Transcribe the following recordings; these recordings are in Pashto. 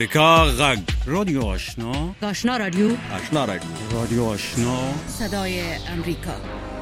امریکا غږ رادیو آشنا رادیو رادیو آشنا صدای امریکا.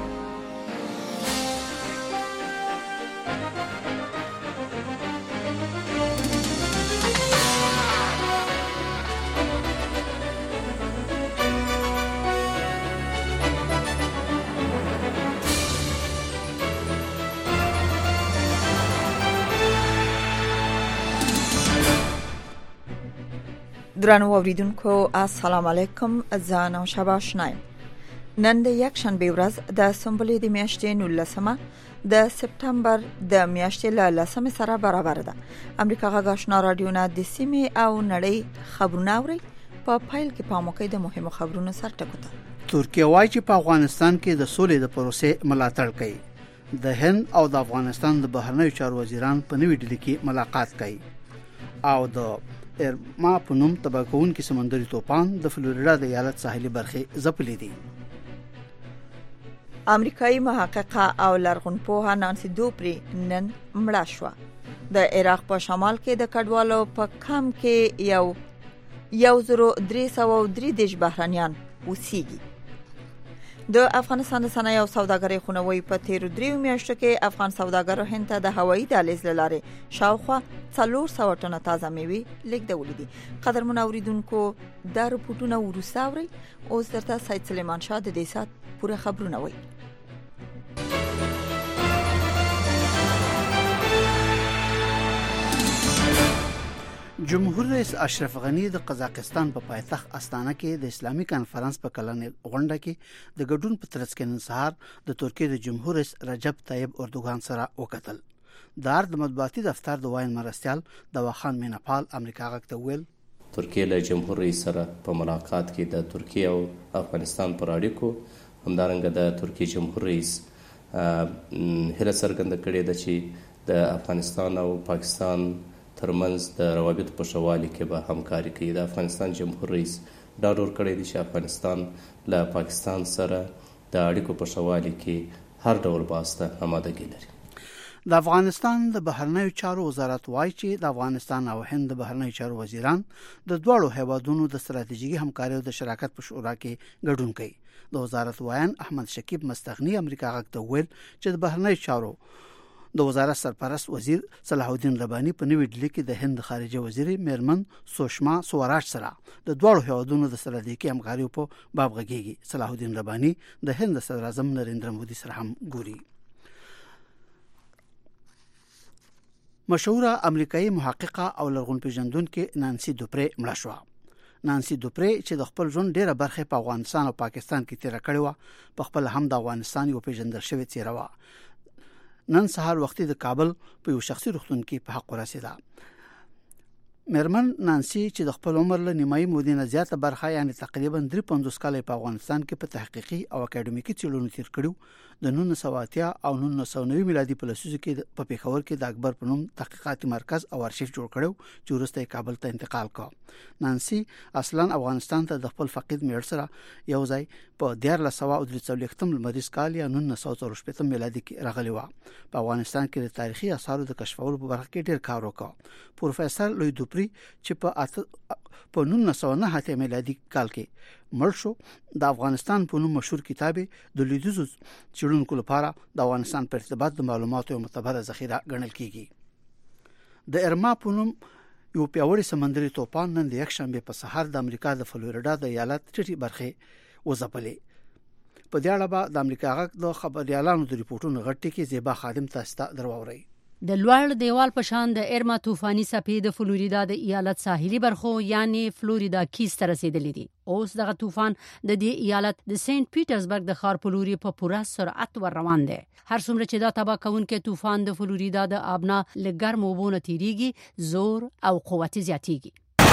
درنو اوریدونکو السلام علیکم. زه نوشابه آشنایم. نن د یک شنبه ورځ د سنبلې د میاشتې 19 د سپتمبر د میاشتې له 10 سره برابر ده. امریکا غږ آشنا رادیو نه د سیمې او نړۍ خبرونه اوري. په پایل کې پاموکي د مهمو خبرونو سره ټکوته. ترکیه وايي چې په افغانستان کې د سولې د پروسې ملاتړ کوي. د هند او د افغانستان د بهرنیو چارو وزیران په نوې ډیلي کې ملاقات کوي. او د ارما په نوم تباکون کې سمندري طوفان د فلوریدا د ایالت ساحلي برخې ځپلې دي. امریکایي محققه او لرغونپوهه نانسي دوپری نن مړه شوه. د عراق په شمال کې د کډوالو په کمپ کې 1333 بهرانيان اوسېږي. د افغانستان د صنایع او سوداګرۍ خونوي په تیر 3 میاشتو کې افغان سوداګرو هند ته د هوایي دهلیز لاره شاوخوا 400 ټنه تازه میوه لیږدولې دي. قدرمن اوریدونکو دا رپورټونه ورساوري. اوس درته سید سلیمان شاه د دې سات پوره خبرونه وایي. جمهور رئیس اشرف غنی د قزاقستان په پایتخت استانه کې د اسلامي کانفرنس په کلنې غونډه کې د ګډون په ترڅ کې نن سهار د ترکیه د جمهور رئیس رجب طیب اردوغان سره وکتل. د مطبوعاتي دفتر د واین مرستيال د واخان مینپال امریکا غږ ته ویل ترکیه له جمهور رئیس سره په ملاقات کې د ترکیه او افغانستان پر اړیکو همدارنګه د ترکیه جمهور رئیس هله څرګنده کړې ده چې د افغانستان او پاکستان ترمنځ د روابط په شوالي کې به همکاري کوي. د افغانستان جمهور رئیس ډاډ ورکړی دی چې افغانستان له پاکستان سره د اړیکو په شوالي کې هر ډول باسته آمادګي لري. د افغانستان د بهرنیو چارو وزارت وايي چې د افغانستان او هند د بهرنیو چارو وزیران د دوړو هیوادونو د ستراتیژیکي همکارۍ او د شراکت په شورا کې ګډون کوي. د وزارت وایان احمد شکیب مستغنی امریکا غږ ته ویل چې د بهرنیو چارو د وزارت سرپرست وزیر صلاح الدین ربانی په نوې ډیلي کې د هند خارجه وزیر میرمن سوشما سوراج سره د دوړو هیوادونو د ستراتیژیکي همکارۍ په باب غږیږي. صلاح الدین ربانی د هند صدر اعظم نریندرا مودي سره هم ګوري. مشهوره امریکایي محققه او لرغونپېژندونکې نانسي دوپری مړه شوه. نانسي دوپری چې د خپل ژوند ډیره برخه په افغانستان او پاکستان کې تیر کړې و، په خپل هم د افغانستان یو پیژندل شوی څیره و. نن سهار وختي د کابل په یو شخصي روغتون کې په حق ورسېده. میرمن نانسي چې د خپل عمر له نیمایي مودې نه زیاته برخه یعنی تقریبا 53 کال په افغانستان کې په تحقیقي او اکیډمیکي څېړنو تیر کړو. د 1980 او 1990 میلادي په لسیزو کې په پیښور کې د اکبر په نوم تحقیقاتي مرکز او ارشیف جوړ کړو چې وروسته کابل ته انتقال کړ. نانسي اصلا افغانستان ته د خپل فقید میړ سره یو ځای په 1943 لمریز کال یا 1940 میلادي کې راغلی و. په افغانستان کې د تاریخي آثارو د کشفولو په برخه کې ډېر کار وکړ. پروفیسور لوی دوپری چې په 1909 میلادي کال کې مړ شو، د افغانستان په نوم مشهور کتاب د لیدوزو څېړونکو لپاره د افغانستان په ارتباط د معلوماتو یو معتبره ذخیره ګڼل کیږي. د ارما په نوم یو پیاوړی سمندري طوفان نن د یک شنبه په سحر د امریکا د فلوریدا د ایالت ټیټي برخې وځپلې. په دې اړه به د امریکا غږ د خبريالانو د ریپورتونو غټي کې زیبا خادم تاسو ته درواوري. د لوړ دیوال په شان د ارما طوفاني څپې د فلوریدا د ایالت ساحلي برخو یعنی فلوریدا کیس ته رسیدلې دي. اوس دغه طوفان د دې ایالت د سینټ پیټرزبرګ د ښار په لوري په پوره سرعت ور روان دی. هر څومره چې دا تبا کوونکې طوفان د فلوریدا د آبنا لګرم وبونه تیریږي، زور او قوت زیاتیږي.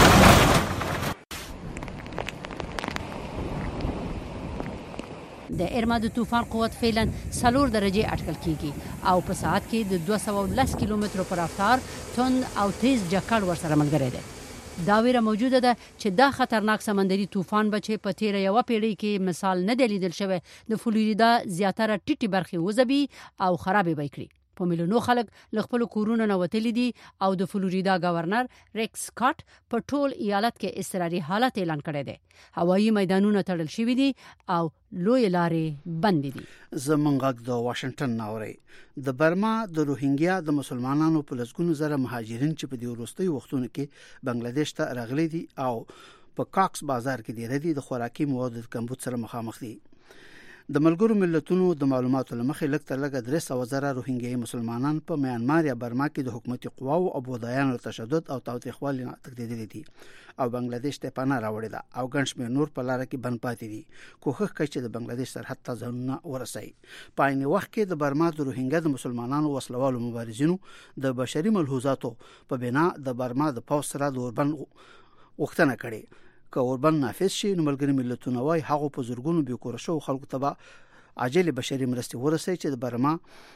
د ارما د طوفان قوت فعلا 4 درجه اټکل کیږي او په ساعت کې د 210 کیلومتر پر رفتار تند او تیز جکړ ورسره ملګری دی. دا ویره موجوده ده چې دا خطرناک سمندري طوفان به چې په تیر یو پیړۍ کې مثال نه دی لیدل شوی د فلوریدا زیاتره ټیټي برخې وځبي او خرابې وکړي. په ملیونو خلک له خپل کورونو نه وتلي دي او د فلوریدا گورنر ریک سکاټ په ټول ایالت کې اضطراري حالت اعلان کړی دی. هوایي میدانونه تړل شوي دي او لوی لارې بند دي. زمونږ د واشنگټن ناوري د برما د روهینګیا د مسلمانانو په لسګونو زره مهاجرین چې په دې وروستي وختونو کې بنگلاديش ته راغلي دي او په کاکس بازار کې دي د خوراکي موادو د کمبود سره مخامخ دي. د ملګرو ملتونو د معلوماتو لمخې لږ تر لږه 300,000 روهینګیا مسلمانان په میانمار یا برما کې د حکومتي قواو او بودایانو تشدد او تاوتریخوالي نه تقدیدلي دي او بنگلاديش ته پناه راوړی ده او ګڼ شمېر نور په لار کې بند پاتې دي. کوښښ کوي چې د بنگلاديش سرحد ته ځانونه ورسوي. په عین وخت کې د برما د روهینګیا د مسلمانانو وسلوالو مبارزینو د بشري ملحوظاتو په بنا د برما د پوځ سره د اوربند وختنه کړي. که اوربند نافذ شي نو ملګري ملتونه وايي هغه په زورګونو به کور شو خلکو ته عاجل بشري مرستې ورسي چې د برما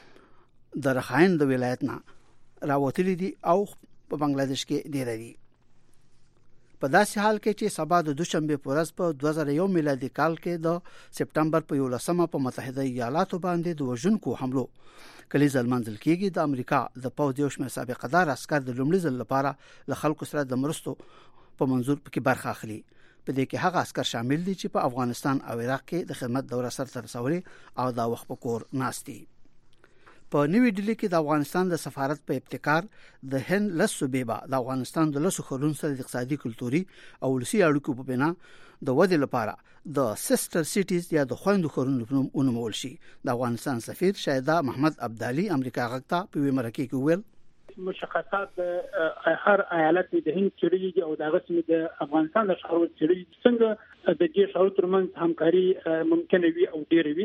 د رخاین د ولایت نه راوتلي دي او په بنگلاديش کې ډیر دي. په داسې حال کې چې سبا د دوشنبه په ورځ په 2001 میلادي کال کې د سپټمبر په 11مه په متحده ایالاتو باندې د وژونکو حملو کلی ځلمنځل کېږي. د امریکا د پوځ یو شمېر سابقه دار عسكر د لومړي ځل لپاره له خلکو سره د مرستو په منظور کې برخه اخلي. په دې کې هغه عسكر شامل دي چې په افغانستان او عراق کې د خدمت دوره سره رسولي او دا وخت په کور ناشتي. په نیوی ډیلی کې د افغانستان د سفارت په ابتکار د هند لسو بیبا د افغانستان د لسو خلونو سره د اقتصادي کلتوري او ولسي اړیکو په بنا د ودې لپاره د سیسټر سیټیز یا د خويندو خورونو په نوم ونومول شي. د افغانستان سفیر شاهدا محمد عبدالي امریکا غږ په وی مرکه کې ویل مشخصات هر ایالت د هند چریږي او دغه سیمه د افغانستان د شهرو چریږي څنګه د دې شهرو ترمنځ همکاري ممکن وي او ډیر وي.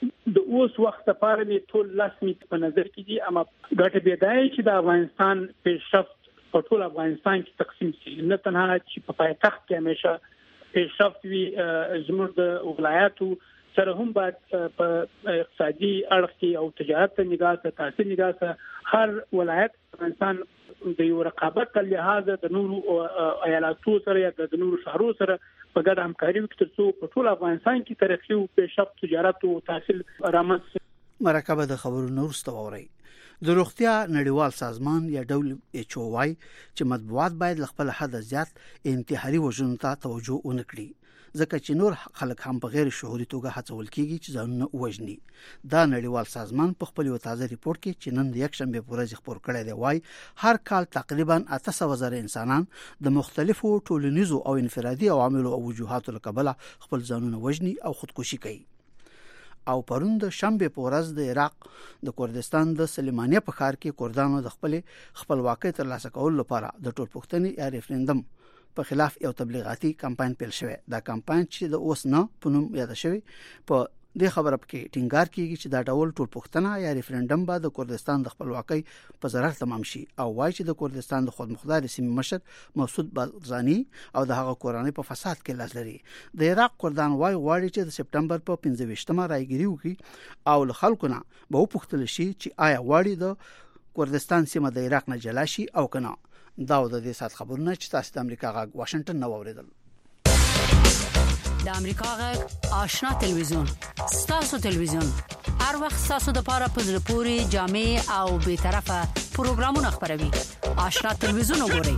د اوس وخت لپاره می ټول لاسمي په نظر کې دي اما ګټه بيدای چې د افغانستان پیشرفت په ټول افغانستان کې تقسیم شي نه تنها چې په پایتخت کې همیشه پیشرفت وي زموږ د ولایاتو سره هم باید په اقتصادي اړخ کې او تجارت ته نگاه ته تاثیر نگاه ته هر ولایت افغانستان د یو رقابت له لحاظه د نورو ایالاتو سره یا د نورو شهرو سره په ګډه همکاري وکړي ترڅو په ټول افغانستان کې ترقی او پیشرفت تجارت او تحصیل رامنځته. مرکبه د خبرونو وروسته ووري د روغتیا نړیوال سازمان یا WHO وايي چې مطبوعات باید خپل حد زیات انتحاري وژنو ته توجه ونکړي ځکه چې نور خلک هم په غیر شعوري توګه هڅول کیږي چې ځانونه وژني. دا نړیوال سازمان په خپل یو تازه ریپورت کې چې نن د یک شنبه په ورځ خبر کړی دی وايي هر کال تقریبا 800,000 انسانان د مختلفو ټولنیزو او انفرادي عواملو او وجوهاتو له کبله خپل ځانونه وژني او خودکشي کوي. او پرون د شنبه په ورځ د عراق د کردستان د سلیمانیه په ښار کې کردانو د خپلواکۍ ترلاسه کولو لپاره د ټولپوښتنې یا ریفرندم په خلاف یو تبلیغاتي کمپاین پیل شوی. دا کمپاین چې د اوس نه پونم یاد شوی په دې خبره کې ټینګار کیږي چې دا ډول ټولپوښتنه یا ریفرندم به د کردستان د خپلواکۍ په ضرر تمام شي او وايي چې د کردستان د خودمختار سیمې مشر مسعود بارزانی او د هغه کورنۍ په فساد کې لاس لري. د عراق کردان وايي غواړي چې د سپټمبر په 15مه راګيري وکړي او له خلکو نه به وپوښتل شي چې آیا غواړي د کردستان سیمه د عراق نه جلا شي او کنه. دا د دې سات خبرونه چې تاسو د امریکا غږ واشنگټن نو اوریدل. د امریکا غږ آشنا تلویزیون ستاسو تلویزیون هر وخت تاسو د پاره په زړه پوري جامع او به طرفه پروګرامونه خبروي. آشنا تلویزیون وګورئ.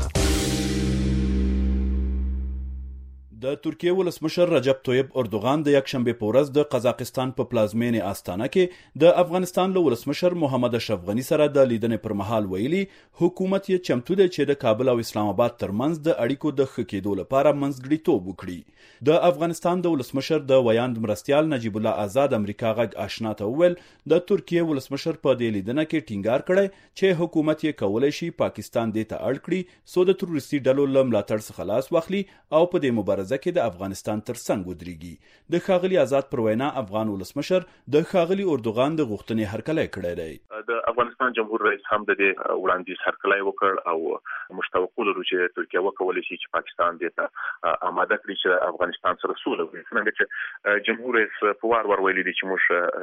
د ترکیه ولسمشر رجب طیب اردوغان د یک شنبه په ورځ د قزاقستان په پلازمینه آستانه کې د افغانستان له ولسمشر محمد اشرف غنی سره د لیدنې پر مهال ویلي حکومت یې چمتو دی چې د کابل او اسلام آباد ترمنځ د اړیکو د ښه کېدو لپاره منځګړیتوب وکړي. د افغانستان د ولسمشر د ویاند مرستیال نجیب الله آزاد امریکا غږ آشنا ته وویل د ترکیه ولسمشر په دې لیدنه کې ټینګار کړی چې حکومت یې کولای شي پاکستان دې ته اړ کړي سو د تروریستي ډلو له ملاتړ څخه خلاص واخلي او په دې مبارزه کې د افغانستان ترڅنګ ودرېږي. د ښاغلي آزاد پر وینا افغان ولسمشر د ښاغلي اردوغان د غوښتنې هرکلی کړی دی. د افغانستان جمهور رئیس هم د دې وړاندیز هرکلی وکړ او مشتوق لرو چې ترکیه وکولای شي چې پاکستان دې ته آماده کړي چې افغانستان سره سوله وکړي. څنګه چې جمهور رئیس په وار ویلي دي چې موږ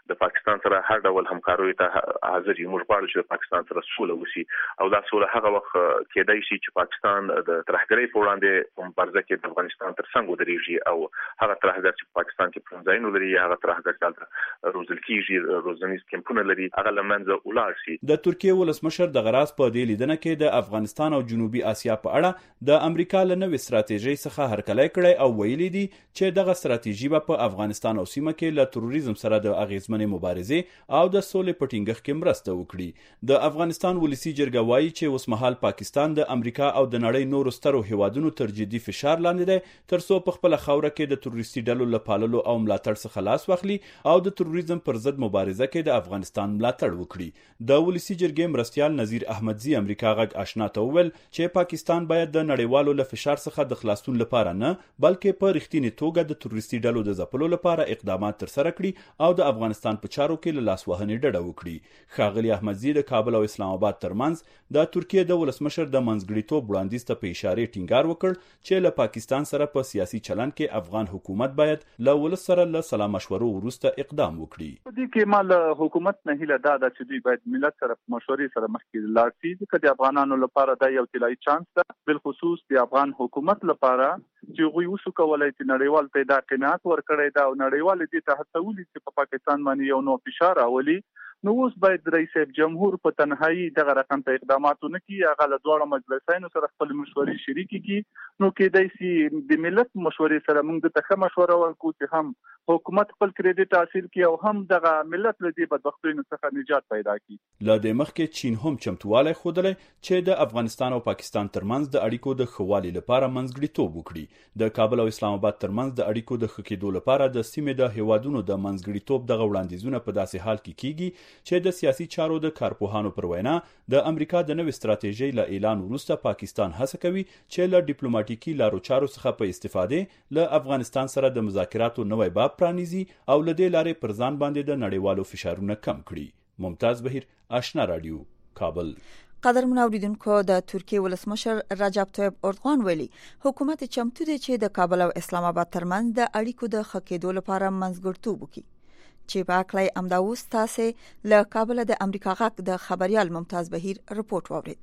د پاکستان سره هر ډول همکاري ته حاضر یو. موږ غواړو چې پاکستان سره سوله وشي او دا سوله هغه وخت کېدای شي چې پاکستان د ترهګرۍ په وړاندې په مبارزه کې د افغانستان تر څنګ ودرېږي او هغه ترهګر چې پاکستان کې پرځاینو لري هغه ترهګر چې روزل کېږي روزنیز کمپونه لري هغه لمنځه ولاړ شي. د ترکیه ولسمشر د غراس په دې لیدنه کې د افغانستان او جنوبي اسیا په اړه د امریکا له نوې ستراتیژۍ څخه هرکلی کړی او ویلي دي چې دغه ستراتیژي به په افغانستان او سیمه کې له تروریزم سره د اغیزمنې مبارزې او د سولې په ټینګښت کې مرسته وکړي. د افغانستان ولسی جرګه وایي چې اوسمهال پاکستان د امریکا او د نړۍ نورو سترو هیوادونو تر جدي فشار لاندې دی ترڅو په خپل خوره کې د تروریستي ډلو له پاللو او ملاتړ څخه لاس واخلي او د تروریزم پر ضد مبارزه کې د افغانستان ملاتړ وکړي. د ولسی جرګې مرستیال نذیر احمدزی امریکا غږ آشنا ته وویل چې پاکستان باید د نړیوالو له فشار څخه د خلاصون لپاره نه بلکې په رښتینی توګه د تروریستي ډلو د ځپلو لپاره اقدامات ترسره کړي او د افغانستان په چارو کې له لاسوهنې ډډه وکړي. ښاغلي احمدزی د کابل او اسلام آباد ترمنځ د ترکیه د ولسمشر د منځګړیتوب وړاندیز ته په اشاره ټینګار وکړ چې له پاکستان سره په سیاسي چلن کې افغان حکومت باید له ولس سره له سلا مشورو وروسته اقدام وکړي. دې کې مال حکومت نه هیله دا ده چې دوی باید ملت سره مشورې سره مخکې لاړ شي ځکه د افغانانو لپاره دا یو طلایي چانس ده بل خصوص د افغان حکومت لپاره چې غوي وسو کولای چې نړیوال پیدا قناعت ورکړي دا او نړیوال دې ته هڅولي چې په پاکستان باندې یو نو فشار راولي. نو اوس باید رئیس جمهور په تنهایی دغه رقم ته اقدامات نه کوي هغه له دوه مجلسینو سره خپل مشورې شریک کړي نو کېدای شي د ملت مشورې سره موږ د ښه مشوره ورکو چې هم حکومت خپل کریډټ حاصل کړي او هم دغه ملت له دې بدبختیو څخه نجات پیدا کړي. له دې مخکې چین هم چمتوالی ښودلی چې د افغانستان او پاکستان ترمنځ د اړیکو د ښه والي لپاره منځګړیتوب وکړي. د کابل او اسلام آباد ترمنځ د اړیکو د ښه کېدو لپاره د سیمې د هیوادونو د منځګړیتوب دغه وړاندیزونه په داسې حال کې کیږي چې د سیاسي چارو د کارپوهانو پر وینا د امریکا د نوې ستراتیژۍ له اعلان وروسته پاکستان هڅه کوي چې له ډیپلوماټیکي لارو چارو څخه په استفادې له افغانستان سره د مذاکراتو نوې باب پرانیزي او له دې لارې پر ځان باندې د نړیوالو فشارونه کم کړي. ممتاز بهیر آشنا رادیو کابل. قدرمن اوریدونکو د ترکیه ولسمشر رجب طیب اردوغان ویلي حکومت چمتو دی چې د کابل او اسلام آباد ترمنځ د اړیکو د ښه کېدو لپاره منځګړیتوب وکړي. چې په اکلای امداوس تاسې له کابل د امریکا غږ د خبريال ممتاز بهیر رپورت واورید.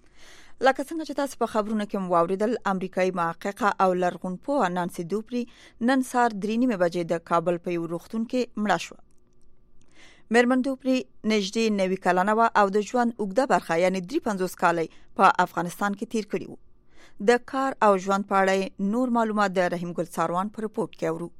لکه څنګه چې تاسو په خبرونو کې واوریدل امریکایي محققه او لرغونپوه نانسي دوپری نن سهار 3:30 بجې د کابل په یو روغتون کې مړه شوه. میرمن دوپری نږدې 90 کلنه و او د ژوند اوږده برخه یعنی 53 کال په افغانستان کې تیر کړی و. د کار او ژوند په اړه نور معلومات د رحیم ګل ساروان په رپورت کې اورو.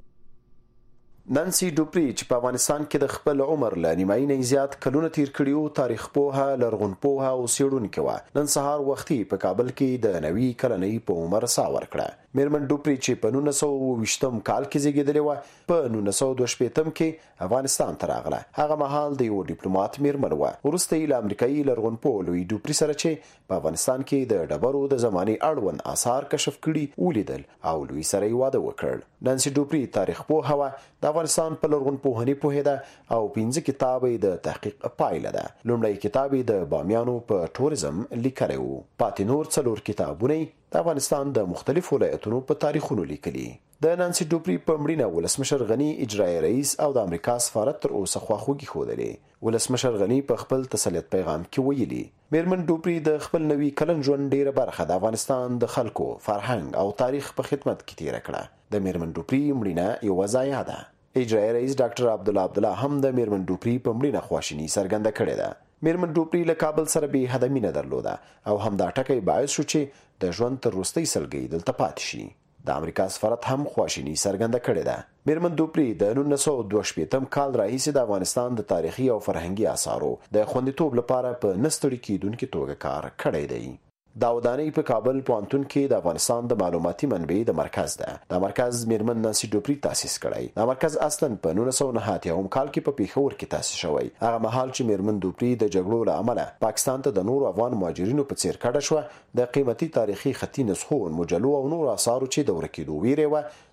نانسي دوپری چې په افغانستان کې د خپل عمر له نیمایي نه زیات کلونه تیر کړیو تاریخ پوهه لرغونپوهه او څېړونکې وه. نن سهار وختي په کابل کې د 90 کلنۍ په عمر ساه ورکړه. میرمن دوپری چې په 1920 کال کې زیږیدلې وه په 1922 کې افغانستان ته راغله. هغه مهال د یو ډیپلوماټ میرمن وه. وروسته یې له امریکایي لرغونپوه لوی دوپری سره چې په افغانستان کې د ډبرو د زمانې اړوند آثار کشف کړي ولیدل او لوی سره یې واده وکړ. نانسي دوپری تاریخ پوهه وه. د افغانستان په لرغونپوهنې پوهېده او 5 کتاب یې د تحقیق پایله ده. لومړی کتاب یې د بامیانو په ټوریزم لیکلی و. پاتې نور 4 کتابونه د افغانستان د مختلفو ولایتونو په تاریخونو لیکلي. د نانسي دوپری په مړینه ولسمشر غنی اجرایي رئیس او د امریکا سفارت تر اوسه خواخوږي ښودلې. ولسمشر غنی په خپل تسلیت پیغام کې ویلي میرمن دوپری د خپل 90 کلن ژوند ډیره برخه د افغانستان د خلکو فرهنګ او تاریخ په خدمت کې تیر کړه. د میرمن دوپری مړینه یو ضایعه ده. اجرایي رئیس ډاکټر عبدالله هم د میرمن دوپری په مړینه خواشیني څرګنده کړې ده. میرمن دوپری له کابل سره به حد مینه درلوده او همدا ټکی باعث شو چې د ژوند تر وروستۍ سلګۍ دلته پاتې شي. د امریکا سفارت هم خواشیني څرګنده کړې ده. میرمن دوپری د 1922 کال راهیسې د افغانستان د تاریخي او فرهنګي آثارو د خوندیتوب لپاره په نستړي کېدونکي توګه کار کړی دی. دا ودانۍ په کابل پوهنتون کې د افغانستان د معلوماتي منبع د مرکز ده. دا مرکز میرمن نانسي دوپری تاسیس کړی. دا مرکز اصلا په 1990 کال کې په پیښور کې تاسیس شوی. هغه مهال چې میرمن دوپری د جګړو له امله پاکستان ته د نورو افغان مهاجرینو په څیر کډه شوه، د قیمتي تاریخي خطي نسخو، مجلو او نور آثارو چې د ورکېدو ویره و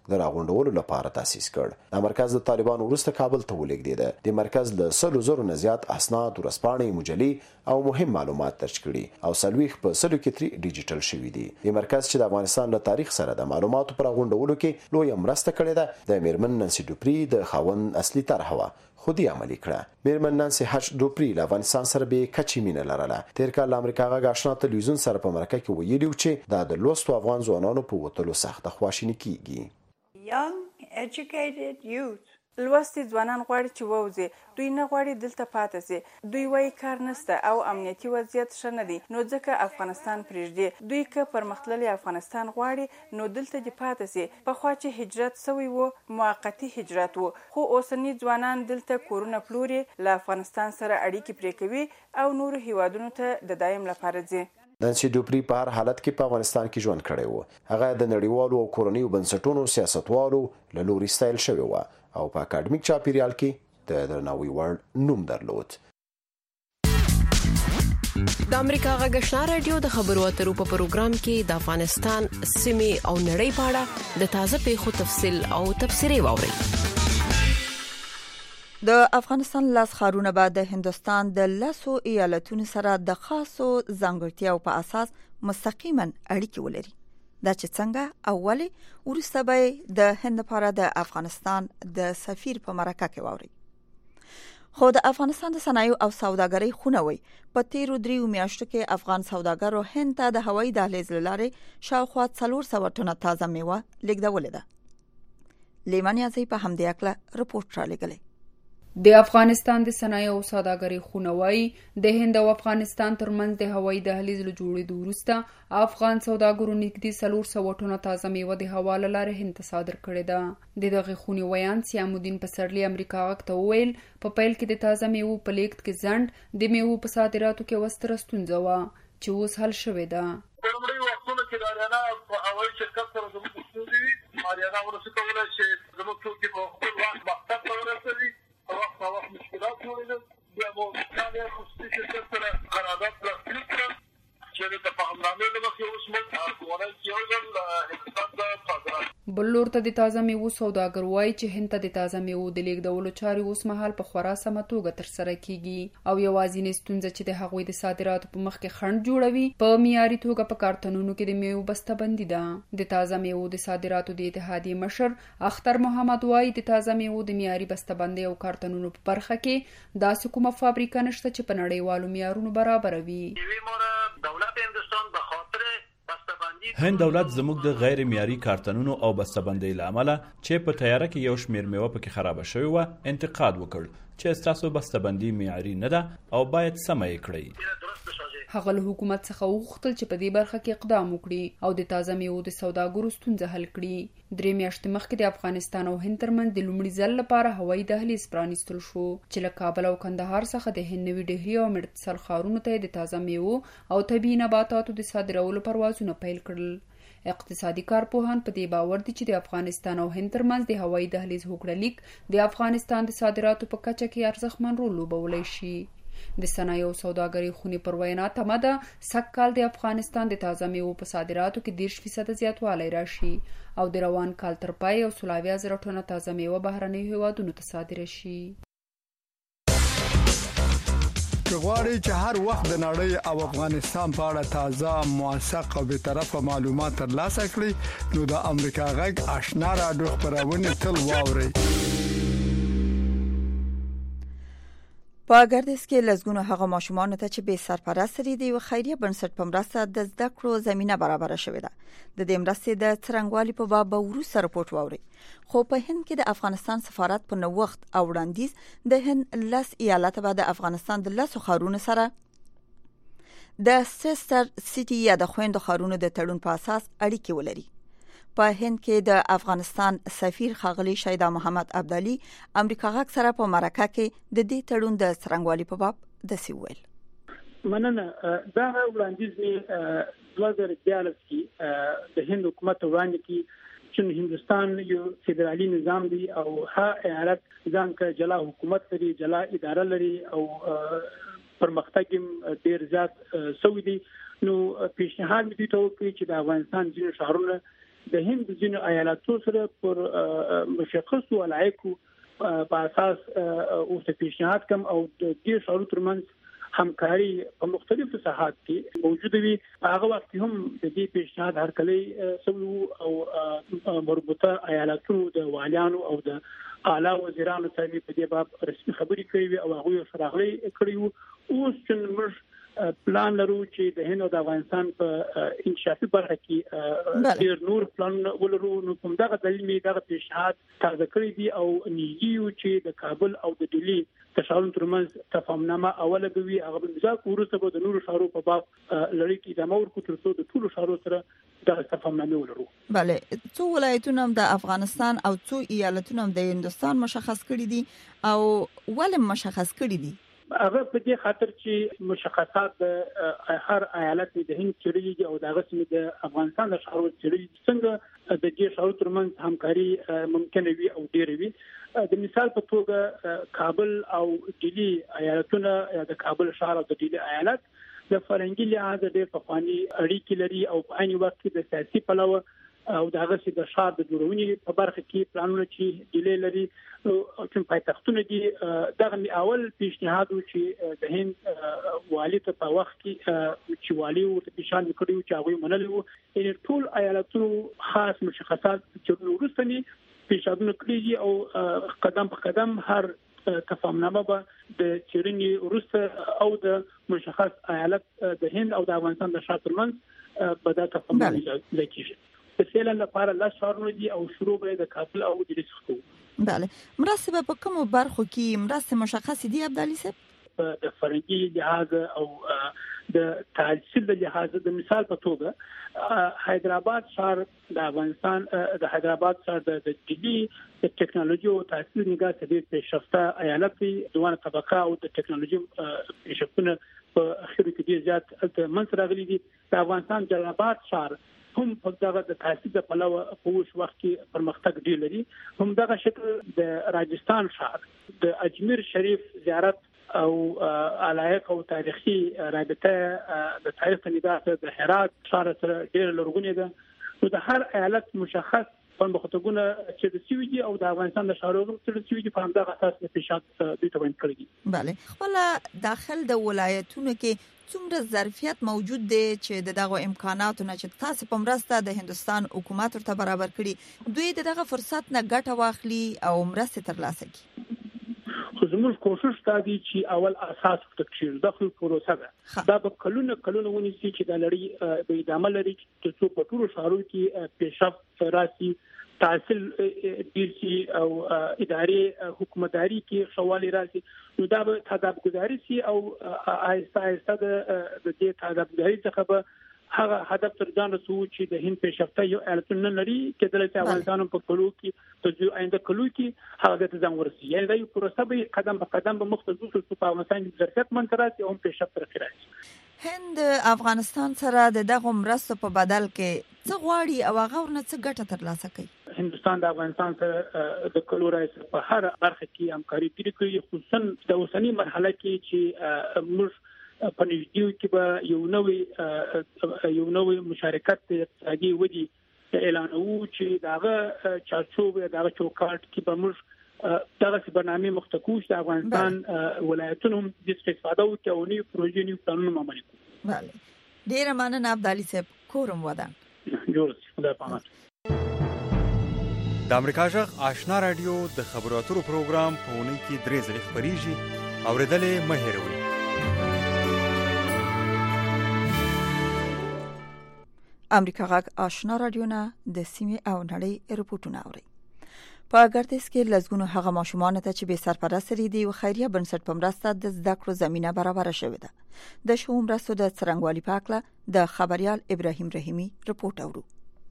د راغونډولو لپاره تاسیس کړ. دا مرکز د طالبانو وروسته کابل ته ولېږدېده. د مرکز له 100,000 نه زیات اسناد، ورځپاڼې، مجلې او مهم معلومات درج کړي او 40 په 100 کې ترې ډیجیټل شوي دي. د مرکز چې د افغانستان له تاریخ سره د معلوماتو پر راغونډولو کې لویه مرسته کړې ده، د میرمن نانسي ډوپري د خاوند اصلي طرحه وه خودي عملي کړه. میرمن نانسي هچ ډوپري له افغانستان سره به کچې مینه لرله. تیر کال امریکا غږ آشنا تلویزیون سره په مرکه کې ویلي چې دا د لوستو افغان ځوانانو په وتلو سخته خواشیني کیږي. Young educated youth لوستي ځوانان غواړي چې ووځي، دوی نه غواړي دلته پاتې سي. دوی وایي کار نشته او امنیتي وضعیت ښه نه دی، نو ځکه افغانستان پرېږدي. دوی که پرمختللی افغانستان غواړي نو دلته دې پاتې سي. پخوا چې هجرت سوی و موقتي هجرت و، خو اوسني ځوانان دلته کورونه پلوري، له افغانستان سره اړیکې پرې کوي او نورو هیوادونو ته د دایم لپاره ځي. نانسي ډوپري په هر حالت کې په افغانستان کې ژوند کړی و. هغه د نړیوالو او کورنیو بنسټونو سیاستوالو له لوري ستایل شوی و او په اکاډمیک چاپیریال کې د درناوي وړ نوم درلود. د امریکا غږ آشنا رادیو د خبرو اترو په پروګرام کې د افغانستان سیمې او نړۍ په اړه د تازه پیښو تفصیل او تبصرې واورئ. د افغانستان لاس خارونه به د هندستان د لاسو ایالتونو سره د خاصو ځانګړتیاو په اساس مستقیما اړیکې ولري. دا چې څنګه اولی ورسته به د هند لپاره د افغانستان د سفیر په مرکه کې واوري. خو د افغانستان د صنایع او سوداګرۍ خونوي په تیرو 3 میاشتو کې افغان سوداګرو هند ته د هوایي دهلیز لارې شاوخوا 400 ټنه تازه میوه لیږدولې ده. لیمانیازي په همدې اړه رپورټ را لګلې. د افغانستان د صنایع او سوداګرۍ خونه وايي د هند او افغانستان ترمنځ د هوایي دهلیز له جوړېدو وروسته افغان سوداګرو نږدې 400 ټنه تازه میوه د هوا له لارې هند ته صادر کړې ده. د دغه خونې ویان سیام الدین پسرلی امریکا غږ ته وویل په پیل کې د تازه میوه په لیږد کې ځنډ د میوه په صادراتو کې وستره ستونزه وه چې اوس حل شوې ده. په لومړي وختونو کې د اریانا په هوایي شرکت سره زموږ ستونزې وي. اریانا ورسې کولی چې زموږ توکي په خپل وخت مقصد ته ورسوي. وقت مشکلات جوړېدل، بیا مو د خصوصي شرکت سره قرارداد لاسلیک کړل چې د تفاهمنامې له مخې اوس موږ کولای شو یو ځل هندوستان ته صادرات. بل لور ته د تازه میوو سوداګر وایي چې هند ته د تازه میوو د لیږدولو چارې اوس مهال په خورا سمه توګه ترسره کیږي او یوازینۍ ستونزه چې د هغوی د صادراتو په مخ کې خنډ جوړوي په معیاري توګه په کارتنونو کې د میوو بسته‌بندي ده. د تازه میوو د صادراتو د اتحادیې مشر اختر محمد وایي د تازه میوو د معیاري بسته‌بندۍ او کارتنونو په برخه کې داسې کومه فابریکه نشته چې په نړیوالو معیارونو برابر وي. هند دولت زموږ د غیر معیاري کارتنونو او بسته‌بندۍ له امله چې په تیاره کې یو شمېر میوه پکې خرابه شوې وه انتقاد وکړ چې ستاسو بسته‌بندي معیاري نه ده او باید سمه یې کړئ. هغه له حکومت څخه وغوښتل چې په دې برخه کې اقدام وکړي او د تازه میوو د سوداګرو ستونزه حل کړي. 3 میاشتې مخکې د افغانستان او هند ترمنځ د لومړي ځل لپاره هوایي دهلیز پرانیستل شو چې له کابل او کندهار څخه د هند نوي ډهلي او امرتسر ښارونو ته د تازه میوو او طبیعي نباتاتو د صادرولو پروازونه پیل کړل. اقتصادي کارپوهان په دې باور دي چې د افغانستان او هند ترمنځ د هوایي دهلیز هوکړه لیک د افغانستان د صادراتو په کچه کې ارزښتمن رول لوبولی شي. د صنایع او سوداګرۍ خونې پر وینا تمه ده سږ کال د افغانستان د تازه میوو په صادراتو کې 30% زیاتوالی راشي او د روان کال تر پای 1,000 ټنه تازه میوه بهرنیو هیوادونو ته صادره شي. که غواړئ چې هر وخت د نړۍ او افغانستان په اړه تازه، موثق او بی‌طرفه معلومات ترلاسه کړئ نو د امریکا غږ آشنا رادیو خبرونه تل واورئ. په ګردش کې لزګونو هغه ماشومان ته چې به سرپرست لري د خیریه بنسټ په مرسته د زده کړو زمينه برابر شوې ده. د دې مرستې د څرنګوالي په باب وروسته رپورټ واوري. خو په هند کې د افغانستان سفارت په نوښت او وړاندیز د هند لاس ایالت به د افغانستان د لاسو خارونو سره د سیستر سیټي یا د خويندو خارونو د تړون په اساس اړیکې ولري. په هند کې د افغانستان سفیر ښاغلي شیدا محمد عبدالي امریکا غږ سره په مرکه کې د دې تړون د څرنګوالي په باب داسې وویل. مننه. دا وړاندیز می 2014 کې د هند حکومت وړاندې کې چې هندستان یو فدرالي نظام دی او ها ایالت ځان کا جلا حکومت لري، جلا اداره لري او پرمختګ ډیر زیات سوي دي. نو پیشنهاد دي ته کوي چې د افغانستان ځینې شهرونه د هند ځینو ایالاتو سره پر مشخصو علایقو په اساس او پیشنهاد کوم او د دې شروط ترمنځ همکاري په مختلفو ساحات کې موجود وي. هغه وخت هم د دې پیشنهاد هرکلی سوي او مربوطه ایالاتو د والیانو او د اعلی وزیرانو ته په دې باب رسمي خبرې کړې او هغه سره غلي کړیو. اوس چې موږ پلان لرو چې د هند او د افغانستان په انکشافي برخه کې ډېر نور پلان ولرو، نو کوم دغه دلیل می دغه پیشنهاد تازه کړی دی او نیږي چې د کابل او د ډیلی تشاورن ترمنځ تفاهمنامه اوله کوي. هغه به ځکه ورسته به د نورو شهرو په باب لړۍ کې د مور کو ترڅو د ټولو شهرو سره د تفاهمنامه ولرو. بله، څو ولایتونه د افغانستان او څو ایالتونه د هندستان مشخص کړي دي او ولې مشخص کړي دي؟ هغه په دې خاطر چې مشخصات د هر ایالت د هند چریږي او دغه سیمه د افغانستان د شهرو چریږي څنګه د دې شهرو ترمنځ همکاري ممکن وي او ډیر وي. د مثال په توګه کابل او ډیلی ایالتونه د کابل شهر او د ډیلی ایالت د فرنګي لحاظ ډېر پخوانی اړیکې لري او په عین وخت کې د سیاسي پلوه او دغه سي د شهر د جوړونې په برخه کې پلانونه چې ډیلی لري او چې پایتختونه دي. دغه اول پیشنهاد چې د هند والی ته په وخت کې چې والی او پیشان کړیو چې هغه منلو ان ټول ایالتونو خاص مشخصات چې ورستنی پیشنهادونه کړی او قدم په قدم هر تفاهمنامه به د چیرنې ورسته او د مشخص ایالت د هند او د افغانستان د شاته ترمنځ به دا تفاهمنامه لکېږي. د سیلان لپاره لا شهرونه دي او شروع به د کابل او د ریسکو. بله، مرسته په کومو برخو کې مرسته مشخص دي عبدالعلی صاحب؟ د فرنګي لحاظ او د تحصیل د لحاظ د مثال په توګه حیدرآباد شهر د افغانستان د حیدرآباد شهر د جدي د ټکنالوژي او تحصیل نگاه ته د پیشرفته ایالت دی. ځوان طبقه او د ټکنالوژي پیشرفتونه په اخر کې ډیر زیات د منځ راغلي دي. د افغانستان جلال آباد شهر هم په دغه د تحصیل په پلوه په اوس وخت کې پرمختګ ډیر لري. هم دغه شکل د راجستان شهر د اجمیر شریف زیارت او علایق او تاریخي رابطه د تاریخ نگاه د هرات شهر سره ډیر لرغونې ده. نو د هر ایالت مشخص پرمختګونه چې د سیویدي او د افغانستان د شهرونو سره سیویدي په همدغه اساس د پیشنهاد دوی ته وړاندې کړی دي. بله، خپل داخل د ولایتونو کې څومره ظرفیت موجود دی چې دغه امکاناتو نه چې تاسو په مرسته د هندستان حکومت ورته برابر کړي دوی دغه فرصت نه ګټه واخلي او مرسته ترلاسه کړي؟ خو زموږ کوشش دا دی چې اول اساس تکشیر داخل پروسه ده دا به کلونه ونیسي چې د لړۍ به ادامه لري چې څو په ټولو شهرو کې پیشرفت راسي، تحصیل ډیرسي او اداري حکومتداري کې شوالي راسي. نو دا به تدابګذاري سي او آهسته د دې تدابګذاري څخه به هغه هدف تر ځان رسو چې د هند پیشرفته یو الټرنیټ لري کېدل چې افغانستان په کلو کې په آینده کلو کې هغه د ځان ورسي. یعنی دا یو پروسه به قدم په قدم به مختلف څه په افغانستان کې ظرفیت منترات او پیشرفت راځي. هند افغانستان سره د دغه مرستو په بدل کې څه غواړي او هغه ورنه څه ګټه ترلاسه کوي؟ هندستان د افغانستان سره د کلو راځي په هر برخه کې همکاري کوي، خصوصا د اوسنۍ مرحله کې چې موږ په نږدې کې به یو نوې مشارکت اقتصادي ودی اعلانوو چې داغه چارچوب داغه چوکاټ کې به موږ دغه برنامه مختکوش د افغانستان ولایتونو د استفاده او تونی پروژې نیو پلانونه عملي کوي. بله، ډیر مننه عبدالعلی صاحب. کورم ودان جوړ خدای پامان. د امریکا جغ آشنا رادیو د خبرو اترو پروګرام په اونۍ کې 3 ځله خبريږي اوریدلې مه هېروئ. امریکا غږ آشنا رادیو نه د سیمې او نړۍ رپورټونه اوري. په ګردش کې لزګونو هغه ماشومان ته چې به سرپرست لري او خیریه بنسټ په مرسته د زده کړو زمينه برابر شوې ده. د شوم مرستو د څرنګوالي پاکله د خبريال ابراهيم رحيمي رپورټ اورو.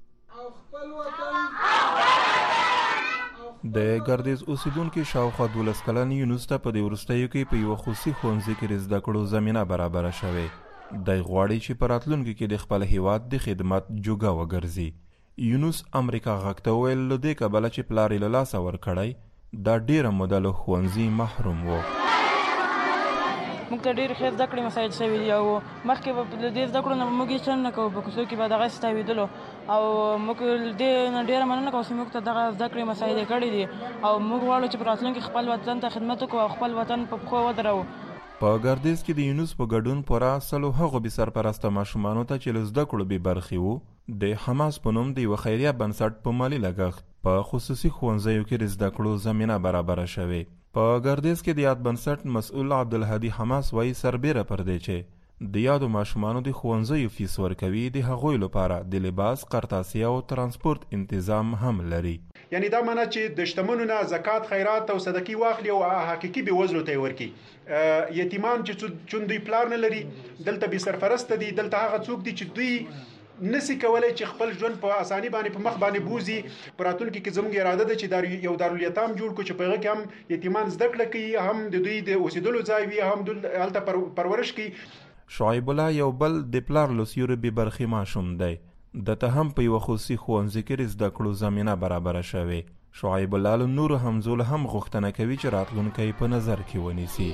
د ګردش اوسیدونکو شاوخوا 12 کلن یونس ته په ورستیو کې په یو خصوصي ښوونځي کې زده کړو زمينه برابر شوې. د غواړي چې پراتلونکو کې د خپل هیواد د خدمت جوګه وګرځي. یونس امریکا غاکته ویل د کابل چې پلاری له لاس ور کړای د ډیره مدلو ښوونځي محروم وو. موږ ته ډېر ښه زده کړې مسایل شوي دي او مخکې به د دې زده کړو نه موږ هېڅ نه کوو، په کوڅو کې به دغه ستاوېدلو او موږ دې نه ډېره مننه کوو چې موږ ته دغه زده کړې مسایل یې کړي دي او موږ غواړو چې په راتلونکي خپل وطن ته خدمت وکړو او خپل وطن په پښو ودرو. په ګردیز کې د یونس په ګډون پوره سلو هغو بې سرپرسته ماشومانو ته چې له زده کړو بې برخې وو د حماس په نوم د یوه خیریه بنسټ په مالي لګښت په خصوصي ښوونځیو کې د زده کړو زمینه برابره شوې. په ګردیز کې د یاد بنسټ مسؤل عبدالهادي حماس وایي سربیره پر دی چې د یادو ماشومانو د ښوونځیو فیس ورکوي د هغوی لپاره د لباس، قرطاسیه او ترانسپورت تنظیم هم لري. یعنی دا معنی چې د شتمنو نه زکات، خیرات او صدقې واخلي او حقيقي به وزلو ته ورکي. یتیمان چې چون دوی پلار نه لري، دلته به سرپرست دي، دلته هغه څوک دي چې دوی نسی کولای چې خپل ژوند په اساني باندې په مخ باندې بوزي. پراتونکو کې زموږ اراده ده چې یو دارالیتام جوړ کړو چې په هغه کې هم یتیمان زده کړه کوي، هم د دوی د اوسېدلو ځای وي، هم دلته پرورش کوي. شعیب الله یو بل د پلار له سیوري بې برخې ماشوم دی. دته هم په یوه خصوصي ښوونځي کې د زده کړو زمینه برابره شوې. شعیب الله له نورو همزولو هم غوښتنه کوي چې راتلونکی په نظر کې ونیسي.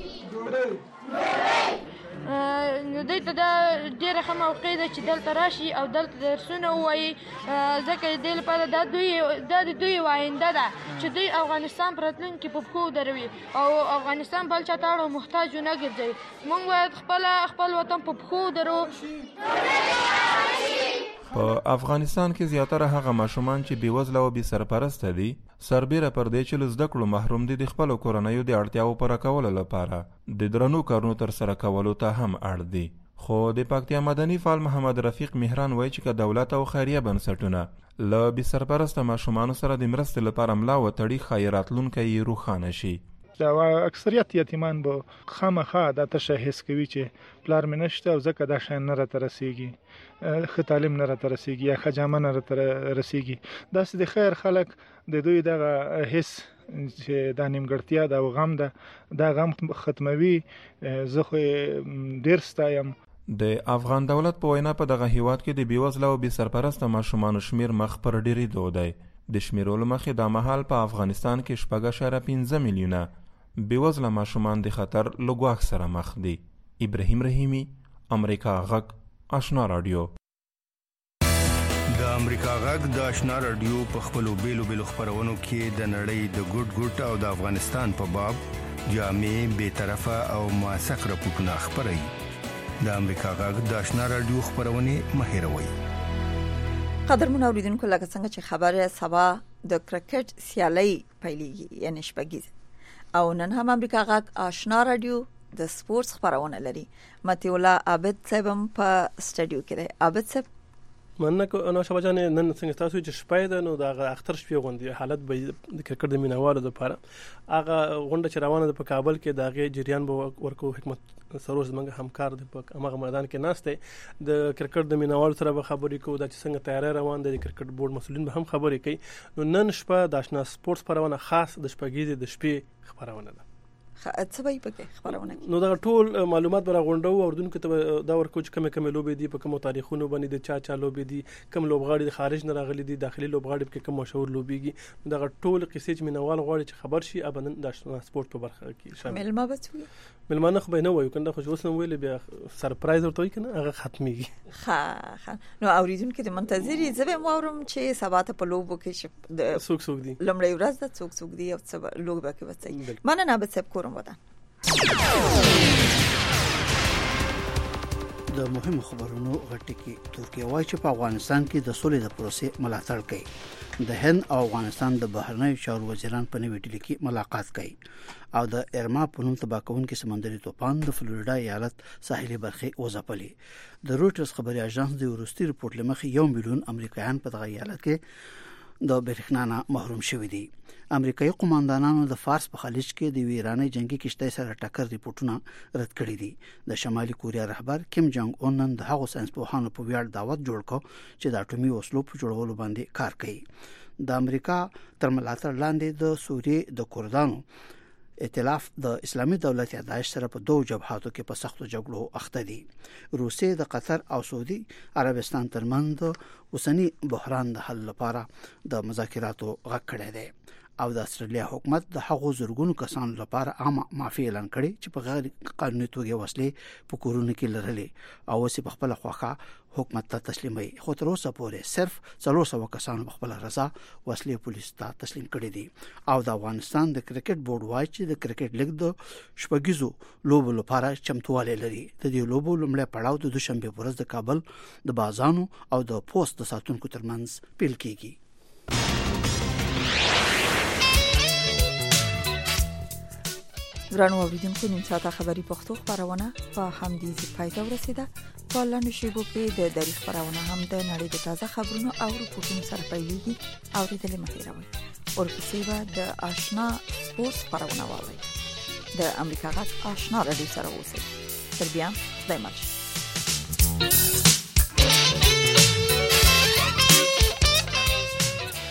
نو دوی ته دا ډېره ښه موقع ده چې دلته راشي او دلته درسونه ووایي، ځکه د دې لپاره دا د دوی آینده ده چې دوی افغانستان په راتلونکي په پښو ودروي او افغانستان بل چا ته اړ محتاج ونه ګرځوي. موږ باید خپل وطن په پښو ودرو. په افغانستان کې زیاتره هغه ماشومان چې بېوزله او بې سرپرسته دي سربیره پر دی چې له زده کړو محروم دي د خپلو کورنیو د اړتیاوو پوره کولو لپاره د درنو کارونو ترسره کولو ته هم اړ دي. خو د پکتیا مدني فعال محمد رفیق مهران وایي چې که دولت او خیریه بنسټونه له بې سرپرسته ماشومانو سره د مرستې لپاره ملا وتړي، ښایي راتلونکی یې روښانه شي. اکثریت یتیمان به خامخا دا تشه حس کوي چې پلار مې نشته او ځکه دا شیان نه راته رسیږي، ښه تعلیم نه راته رسیږي یا ښه جامه نه راته رسیږي. داسې د خیر خلک د دوی دغه حس چې دا نیمګړتیا ده او غم ده، دا غم ختموي. زه خو ډېر ستایم. د افغان دولت په وینا په دغه هیواد کې د بېوزله او بې سرپرسته ماشومانو شمیر مخ پر ډېرېدو دی. د شمیرولو مخې دا مهال په افغانستان کې 6.5 میلیونه بېوزله ماشومان د خطر له ګواښ سره مخ دي. ابراهیم رحیمي، امریکا غږ، آشنا رادیو. د امریکا غږ د آشنا رادیو په خپلو بیلو بیلو خپرونو کې د نړۍ د ګوټ او د افغانستان په باب جامع، بیطرفه او موثق راپورټونه خپروي. د امریکا غږ د آشنا رادیو خپرونې مه هېروئ. قدرمن اوریدونکو، لکه څنګه چې خبره سبا د کرکټ سیالي پیلېږي یعنی شپږیز او نن هم امریکا غږ آشنا رادیو د سپورتس خبرونه لري. متي الله عابد صاحب په سټډیو کې دی. عابد صاحب مننه کوم. نو شبا جان نن څنګه تاسو چې شپه ده نو دا اختر شپې غوندي حالت به د کرکټ د مینوالو لپاره هغه غونډه چې روانه ده په کابل کې دا غي جریان به ورکو حکمت سروش زمونږ همکار دی په هغه میدان کې ناشته د کرکټ د مینوالو سره به خبرې کوو، دا چې څنګه تیاری روان دی، د کرکټ بورډ مسولین به هم خبرې کوي. نو نن شپه د آشنا سپورتس خبرونه خاص د شپږیزې د شپې خبرونه ده. څه به پکې خبرونه نو دا ټول معلومات به راغونډو او اردوونکو ته دا ورکو چې کومه لوبې دي، په کومو تاریخونو باندې د چا لوبې دي، کوم لوبغاړي د خارج نه راغلي دي، داخلي لوبغاړي په کوم مشهور لوبېږي. دا ټول قصې چې مینوال غواړي چې خبر شي ابدن د سپورت په برخه کې شامل. ملما بچوي ملمانه خو به نه وایو کنده، خو اوس نو ویل بیا سرپرایز ورته وي کنه هغه ختميږي. ها نو اوریدونکو د منتظري زبه مورم چې سبا ته په لوبو کې د څوک دي لمړی ورځ د څوک دي او څه لوبه کې وځي. مننه به سب کوم ودا. د مهمو خبرونو غټي کې ترکیه وايي چې په افغانستان کې د سولې د پروسې ملاتړ کوي. د هند او افغانستان د بهرنیو چارو وزیران په نوې ډیلي کې ملاقات کوي او د ارما په نوم تباه کوونکي سمندري طوفان د فلوریدا ایالت ساحلي برخې وځپلې. د رويټرز خبري اژانس د ورستي رپورټ لمخې 1 میلیون امریکایان په دغه ایالت کې د برېښنا نه محروم شوي دي. امریکایي قوماندانانو د فارس په خلیج کې د ایراني جنگي کشتۍ سره ټکر ریپورتونه رد کړي دي. د شمالي کوریا رهبر کیم جونګ اون نن د هغو ساينسپوهانو په ویاړ دعوت جوړ کړ چې د اټومي وسلو په جوړولو باندې کار کوي. د امریکا تر ملاتړ لاندې د سوریې د کردانو ائتلاف د اسلامي دولت یا داعش سره په دوه جبهاتو کې په سختو جګړو اخته دي. روسیې د قطر او سعودي عربستان ترمنځ اوسنی بحران د حل لپاره د مذاکراتو غږ کړی دی. او د استرالیا حکومت د هغو زورګونو کسانو لپاره عامه معافي اعلان کړي چې په غیر قانوني توګه وسلې په کورونو کې لرلې او اوس په خپل خوخه حکومت ته تسلیمي خو تر اوسه پورې صرف 300 کسانو په خپل رضا وسلې پولیس ته تسلیم کړي دي او د افغانستان د کرکټ بورډ وايي چې د کرکټ لیګ د شپږیزو لوبو لپاره چمتووالی لري د دې لوبو لومړی پړاو د دوشنبه په ورځ د کابل د بازانو او د پوسټ د ساتونکو ترمنځ پیل کیږي. ګرانو اوریدونکو نن ساعته خبري پښتو خبرونه په همدې پای ته ورسیده. په لاندې شیبو کې د دری خبرونه هم د نړۍ د تازه خبرونو او رپورټونو سره پیلېږي او د دې مخیروي ورپسې به د آشنا سپورت خبرونه واورئ. د امریکا غږ آشنا رادیو سره اوسئ. تر بیا خدای مل.